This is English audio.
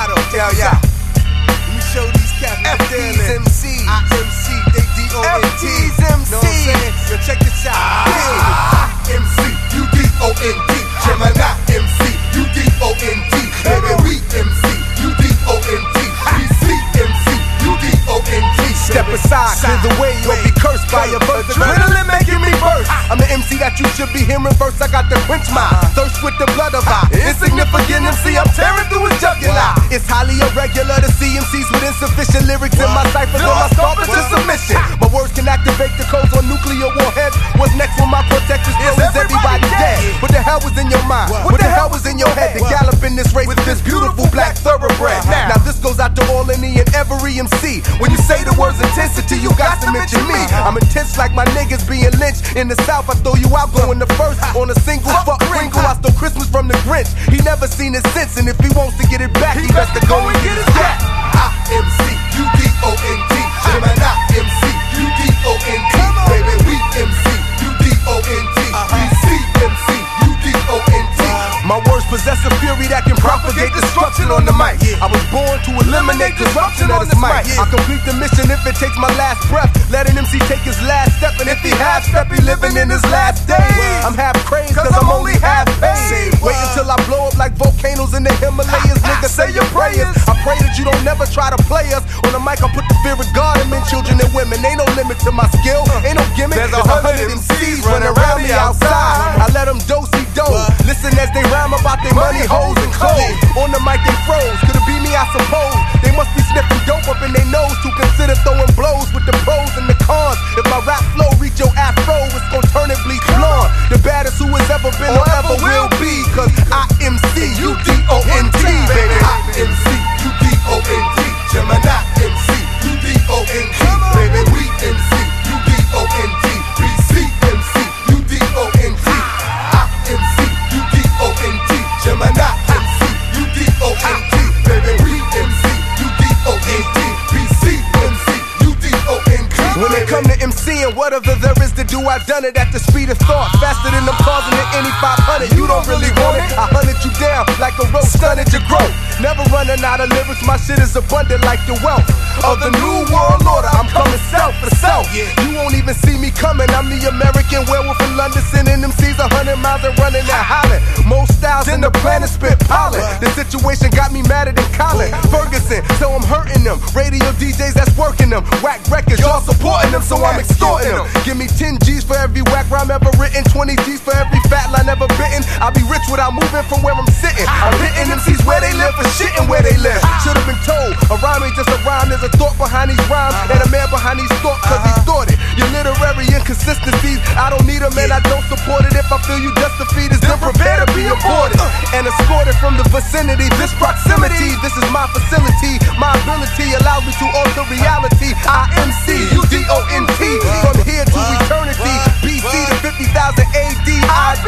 motto. Check this out. Let me show these cats what they're dealing. MC, they D-O-N-T. Know what I'm saying? Yo, check this out. MC, U-D-O-N-T. Gemini MC, U-D-O-N-T. Baby, we MC, U-D-O-N-T. BC MC, U-D-O-N-T. Step aside, clear the way, or be cursed by your verse. Adrenaline making me burst. I'm the MC that you should be hearing first. I got to quench my thirst with the blood of I. Insignificant MC, I'm tearing through his jugular. It's highly irregular to see MCs with insufficient lyrics in my ciphers and my starters to submission. My words can activate the codes on nuclear warheads. What's next when my cortex is filled? Is everybody dead? What the hell was in your mind? What the hell was in your head? To gallop in this race with this beautiful black thoroughbred. Now this goes out to all any and every MC. When you say the words intensity, you got to mention me. I'm intense like my niggas being lynched in the South. I throw you out going the first on a single fuck Pringle. I stole Christmas from the Grinch. He never seen his sense, and if he wants to get it back, he best to go and get his cat. MC, U-D-O-N-T. Gemini MC, U-D-O-N-T. Baby, we MC, U-D-O-N-T. BC MC, U-D-O-N-T. My words possess a fury that can propagate destruction on the mic. I was born to eliminate disruption on this mic. I complete the mission if it takes my last breath. Let an MC take his last step, and if he half-step, he living in his last days. I'm half crazed cause I'm only half paid. Wait until I blow up like volcanoes in the Himalayas. Nigga, say your prayers. I pray that you don't never try to play us. On the mic I put the fear of God in men, children, and women. Ain't no limit to my skill, ain't no gimmick. There's 100 MCs running around me outside. I let them do-si-do. Listen as they rhyme about their money, hoes, and clothes. On the mic they froze. Could it be me, I suppose? They must be sniffing dope up in their nose to consider throwing blows with the pros and the cons. If my rap flow reach your afro, it's gon' turn it bleach blonde. The baddest who has ever been or ever will be. Cause I MC, U-D-O-N-T, baby. I MC, U-D-O-N-T. Gemini MC, U-D-O-N-T. Baby, we MC, U-D-O-N-T. BC MC, U-D-O-N-T. I MC, U-D-O-N-T. Gemini MC, U-D-O-N-T. Baby, we MC, U-D-O-N-T. BC MC, U-D-O-N-T. When it come to MCing, whatever there is to do, I done it at the speed of thought. Faster than them cars in the Indy 500. You don't really want it, I hunted you down like a rope, stunted your growth. Never running out of lyrics, my shit is abundant like the wealth of the new world order. I'm coming self for self. You won't even see me coming. I'm the American werewolf in London, sending MCs 100 miles and running and hollering. Most styles in the planet spit pollen. The situation got me madder than Colin Ferguson, so I'm hurting them. Radio DJs that's working them. Whack records, y'all supporting them, so I'm extorting them. Give me 10 G's for every whack rhyme ever written, 20 G's for every fat line ever bitten. I'll be rich without moving from where I'm sitting. I'm hitting MCs where they live for shitting where they live. Should've been told, a rhyme ain't just a rhyme. There's a thought behind these rhymes, and a man behind these thoughts, cause he thought it. Your literary inconsistencies, I don't need them and I don't support it. If I feel you just defeat us, then prepare to be aborted and escorted from the vicinity. This proximity, this is my facility. My ability allows me to alter reality. I MC, U-D-O-N-T. From here to eternity, BC to 50,000 AD. I